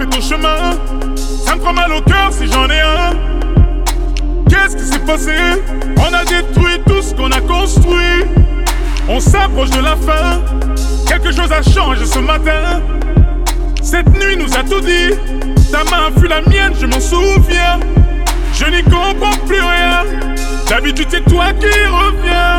fait ton chemin. Ça me prend mal au cœur si j'en ai un. Qu'est-ce qui s'est passé? On a détruit tout ce qu'on a construit. On s'approche de la fin. Quelque chose a changé ce matin. Cette nuit nous a tout dit. Ta main fut la mienne, je m'en souviens. Je n'y comprends plus rien. D'habitude c'est toi qui reviens.